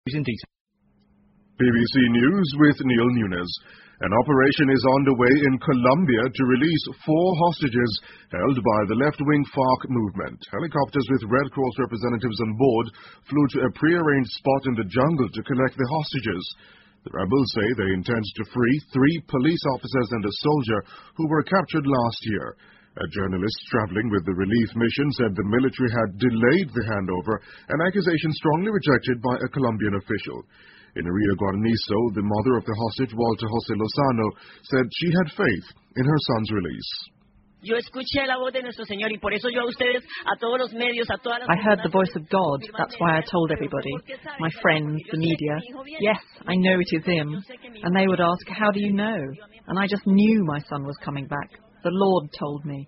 In detail. BBC News with Neil Nunes. An operation is underway in Colombia to release 4 hostages held by the left-wing FARC movement. Helicopters with Red Cross representatives on board flew to a pre-arranged spot in the jungle to collect the hostages. The rebels say they intend to free 3 police officers and a soldier who were captured last year. A journalist traveling with the relief mission said the military had delayed the handover, an accusation strongly rejected by a Colombian official. In Rio Guarnizo, the mother of the hostage, Walter José Lozano, said she had faith in her son's release. I heard the voice of God. That's why I told everybody, my friends, the media. Yes, I know it is him. And they would ask, how do you know? And I just knew my son was coming back. The Lord told me.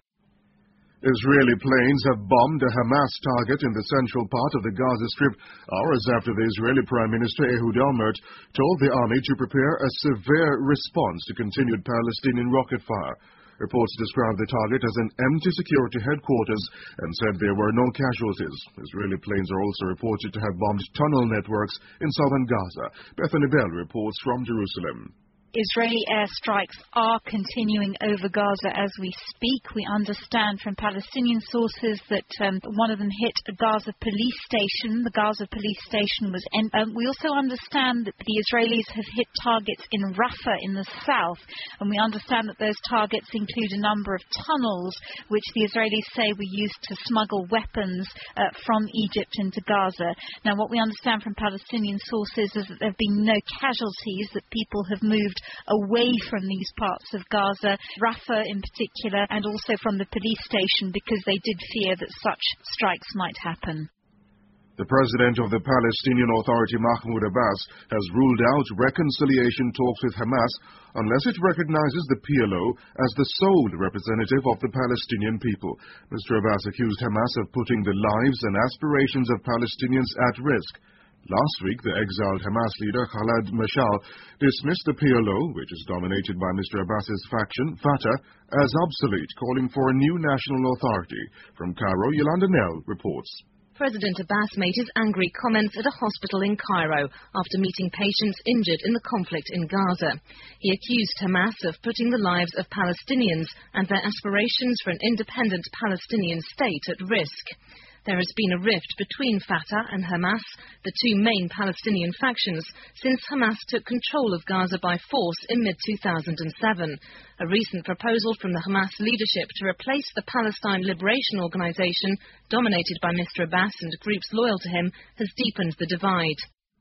Israeli planes have bombed a Hamas target in the central part of the Gaza Strip hours after the Israeli Prime Minister Ehud Olmert told the army to prepare a severe response to continued Palestinian rocket fire. Reports described the target as an empty security headquarters and said there were no casualties. Israeli planes are also reported to have bombed tunnel networks in southern Gaza. Bethany Bell reports from Jerusalem. Israeli airstrikes are continuing over Gaza as we speak. We understand from Palestinian sources that one of them hit a Gaza police station. The Gaza police station was we also understand that the Israelis have hit targets in Rafah in the south, and we understand that those targets include a number of tunnels which the Israelis say were used to smuggle weapons from Egypt into Gaza. Now, what we understand from Palestinian sources is that there have been no casualties, that people have moved away from these parts of Gaza, Rafah in particular, and also from the police station, because they did fear that such strikes might happen. The president of the Palestinian Authority, Mahmoud Abbas, has ruled out reconciliation talks with Hamas unless it recognizes the PLO as the sole representative of the Palestinian people. Mr. Abbas accused Hamas of putting the lives and aspirations of Palestinians at risk. Last week, the exiled Hamas leader Khaled Mashal dismissed the PLO, which is dominated by Mr. Abbas's faction, Fatah, as obsolete, calling for a new national authority. From Cairo, Yolanda Nell reports. President Abbas made his angry comments at a hospital in Cairo after meeting patients injured in the conflict in Gaza. He accused Hamas of putting the lives of Palestinians and their aspirations for an independent Palestinian state at risk. There has been a rift between Fatah and Hamas, the two main Palestinian factions, since Hamas took control of Gaza by force in mid-2007. A recent proposal from the Hamas leadership to replace the Palestine Liberation Organization, dominated by Mr. Abbas and groups loyal to him, has deepened the divide.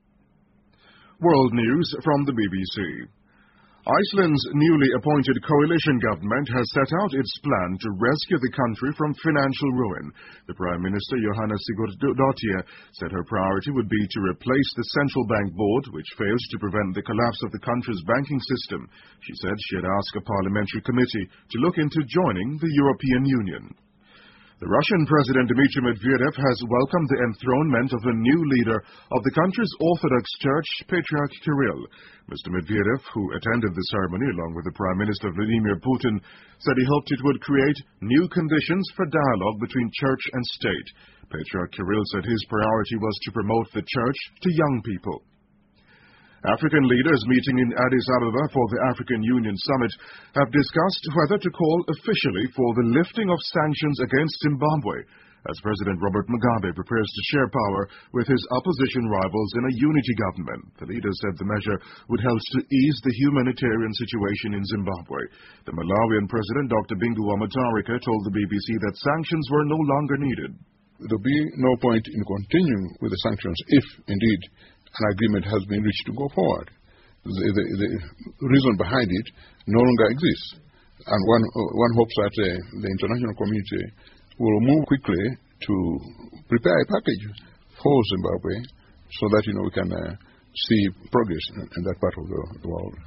World news from the BBC. Iceland's newly appointed coalition government has set out its plan to rescue the country from financial ruin. The Prime Minister, Johanna Sigurdardóttir, said her priority would be to replace the central bank board, which failed to prevent the collapse of the country's banking system. She said she had asked a parliamentary committee to look into joining the European Union. The Russian President Dmitry Medvedev has welcomed the enthronement of a new leader of the country's Orthodox Church, Patriarch Kirill. Mr. Medvedev, who attended the ceremony along with the Prime Minister Vladimir Putin, said he hoped it would create new conditions for dialogue between church and state. Patriarch Kirill said his priority was to promote the church to young people. African leaders meeting in Addis Ababa for the African Union Summit have discussed whether to call officially for the lifting of sanctions against Zimbabwe, as President Robert Mugabe prepares to share power with his opposition rivals in a unity government. The leaders said the measure would help to ease the humanitarian situation in Zimbabwe. The Malawian President, Dr. Bingu wa Mutharika, told the BBC that sanctions were no longer needed. There will be no point in continuing with the sanctions if, indeed, an agreement has been reached to go forward. The reason behind it no longer exists. And one hopes that the international community will move quickly to prepare a package for Zimbabwe so that, we can see progress in that part of the world.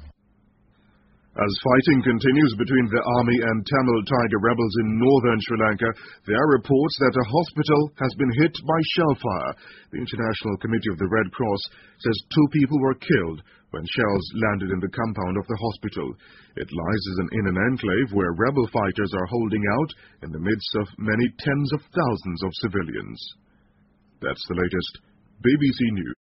As fighting continues between the army and Tamil Tiger rebels in northern Sri Lanka, there are reports that a hospital has been hit by shell fire. The International Committee of the Red Cross says 2 people were killed when shells landed in the compound of the hospital. It lies in an enclave where rebel fighters are holding out in the midst of many tens of thousands of civilians. That's the latest BBC News.